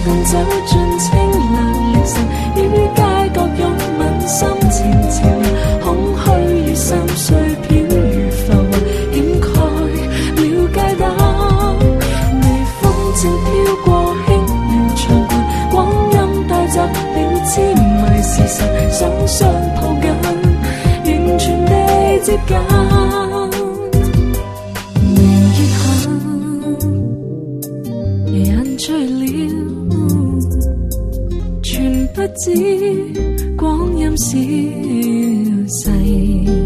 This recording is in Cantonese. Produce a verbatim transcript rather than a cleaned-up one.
更走進清涼凌晨，於街角擁吻，心情潮流，空虛與心碎飄如浮雲，掩蓋了街燈。微風正飄過輕描長裙，光陰帶走了痴迷時辰，雙雙抱緊，完全地接近。不知光陰消逝。